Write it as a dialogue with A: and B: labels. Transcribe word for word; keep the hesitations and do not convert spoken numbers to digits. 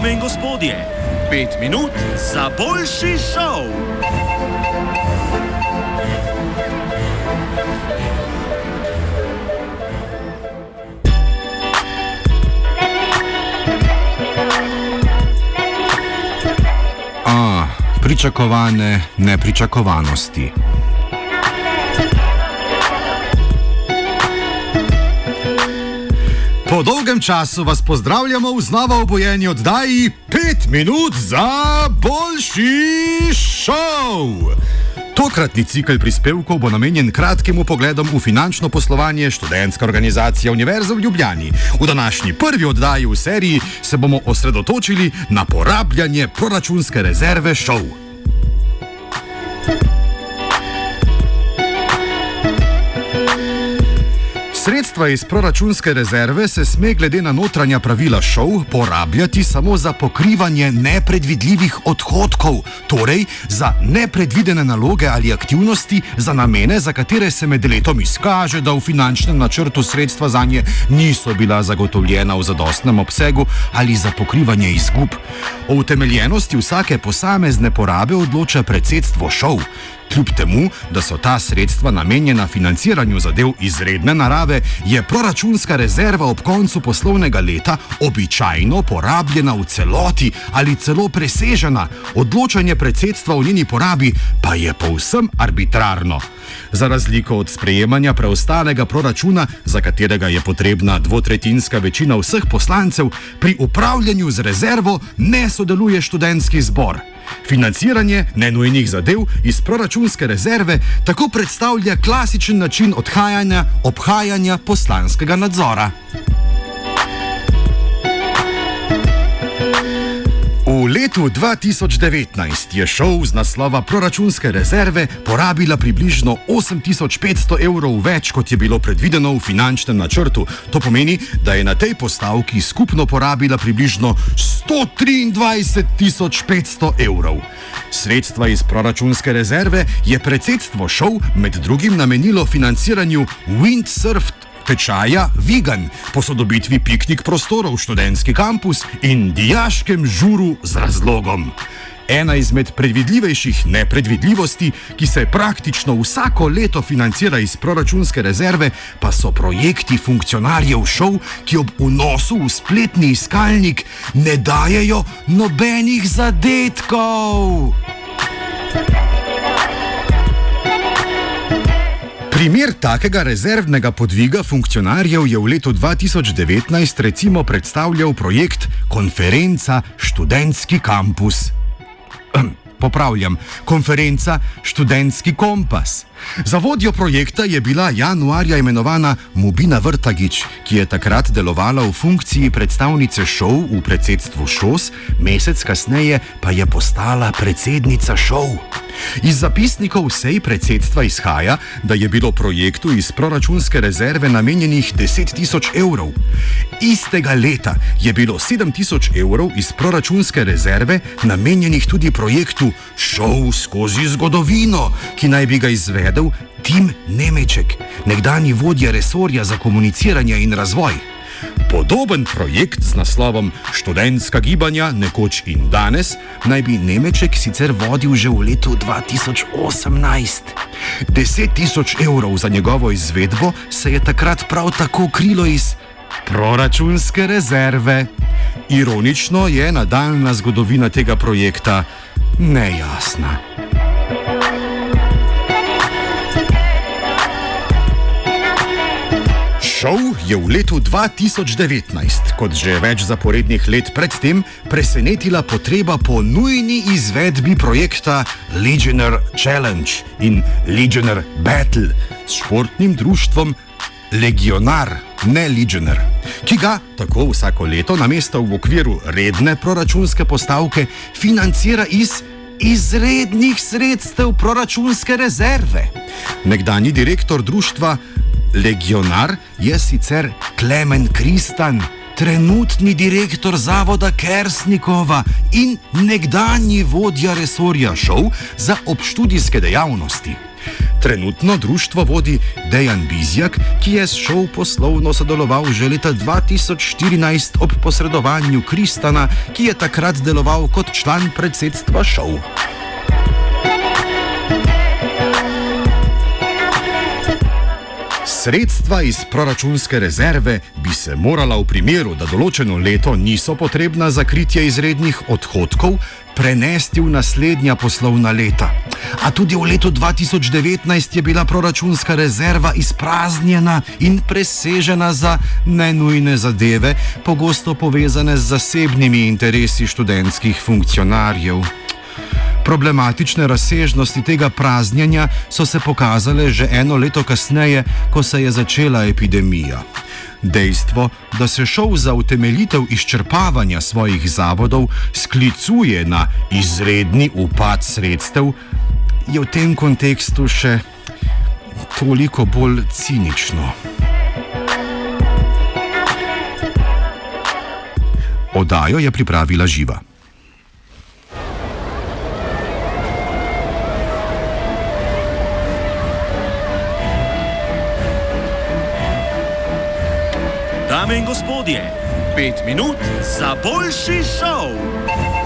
A: Dame in gospodje, pet minut za boljši šov.
B: A, pričakovane nepričakovanosti. Po dolgem času vas pozdravljamo v znova obojeni oddaji pet minut za boljši šov. Tokratni cikel prispevkov bo namenjen kratkemu pogledom v finančno poslovanje študentske organizacije Univerze v Ljubljani. V današnji prvi oddaji v seriji se bomo osredotočili na porabljanje proračunske rezerve šov. Sredstva iz proračunske rezerve se sme glede na notranja pravila šov porabljati samo za pokrivanje nepredvidljivih odhodkov, torej za nepredvidene naloge ali aktivnosti za namene, za katere se med letom izkaže, da v finančnem načrtu sredstva zanje niso bila zagotovljena v zadostnem obsegu ali za pokrivanje izgub. O utemeljenosti vsake posamezne porabe odloča predsedstvo šov. Kljub temu, da so ta sredstva namenjena financiranju zadev izredne narave, je proračunska rezerva ob koncu poslovnega leta običajno porabljena v celoti ali celo presežena. Odločanje predsedstva o njeni porabi pa je povsem arbitrarno. Za razliko od sprejemanja preostalega proračuna, za katerega je potrebna dvotretjinska večina vseh poslancev, pri upravljanju z rezervo ne sodeluje študentski zbor. Financiranje nenujnih zadev iz proračunske rezerve tako predstavlja klasičen način odhajanja, obhajanja poslanskega nadzora. V letu dva tisoč devetnajst je šov z naslova proračunske rezerve porabila približno osem tisoč petsto evrov več, kot je bilo predvideno v finančnem načrtu. To pomeni, da je na tej postavki skupno porabila približno sto triindvajset tisoč petsto evrov. Sredstva iz proračunske rezerve je predsedstvo šov med drugim namenilo financiranju windsurf tečaja Vigan, posodobitvi piknik prostorov študentski kampus in dijaškem žuru z razlogom. Ena izmed predvidljivejših nepredvidljivosti, ki se praktično vsako leto financira iz proračunske rezerve, pa so projekti funkcionarjev šov, ki ob vnosu v spletni iskalnik ne dajejo nobenih zadetkov. Primer takega rezervnega podviga funkcionarjev je v letu dva tisoč devetnajst recimo predstavljal projekt Konferenca študentski kampus. Popravljam, konferenca Študentski kompas. Za vodjo projekta je bila januarja imenovana Mubina Vrtagič, ki je takrat delovala v funkciji predstavnice šov v predsedstvu ŠOS, mesec kasneje pa je postala predsednica šov. Iz zapisnikov sej predsedstva izhaja, da je bilo projektu iz proračunske rezerve namenjenih deset tisoč evrov. Istega leta je bilo sedem tisoč evrov iz proračunske rezerve namenjenih tudi projektu Šov skozi zgodovino, ki naj bi ga izvedel Tim Nemeček, nekdanji vodja resorja za komuniciranje in razvoj. Podoben projekt z naslovom Študentska gibanja nekoč in danes naj bi Nemeček sicer vodil že v letu dva tisoč osemnajst. deset tisoč evrov za njegovo izvedbo se je takrat prav tako krilo iz proračunske rezerve. Ironično je nadaljna zgodovina tega projekta nejasna. Šov je v letu dva tisoč devetnajst, kot že več zaporednih let predtem, presenetila potreba po nujni izvedbi projekta Legionnaire Challenge in Legionnaire Battle s športnim društvom Legionar, ne Legionnaire, ki ga tako vsako leto namesto v okviru redne proračunske postavke financira iz izrednih sredstev proračunske rezerve. Nekdanji direktor društva Legionar je sicer Klemen Kristan, trenutni direktor zavoda Kersnikova in nekdanji vodja resorja šov za obštudijske dejavnosti. Trenutno društvo vodi Dejan Bizjak, ki je s šov poslovno sodeloval že leta dva tisoč štirinajst ob posredovanju Kristana, ki je takrat deloval kot član predsedstva šov. Sredstva iz proračunske rezerve bi se morala v primeru, da določeno leto niso potrebna za kritje izrednih odhodkov, prenesti v naslednja poslovna leta. A tudi v letu dva tisoč devetnajst je bila proračunska rezerva izpraznjena in presežena za nenujne zadeve, pogosto povezane z zasebnimi interesi študentskih funkcionarjev. Problematične razsežnosti tega praznjenja so se pokazale že eno leto kasneje, ko se je začela epidemija. Dejstvo, da se šov za utemeljitev izčrpavanja svojih zavodov sklicuje na izredni upad sredstev, je v tem kontekstu še toliko bolj cinično. Oddajo je pripravila Živa.
A: Dame in gospodje, pet minut za boljši šov.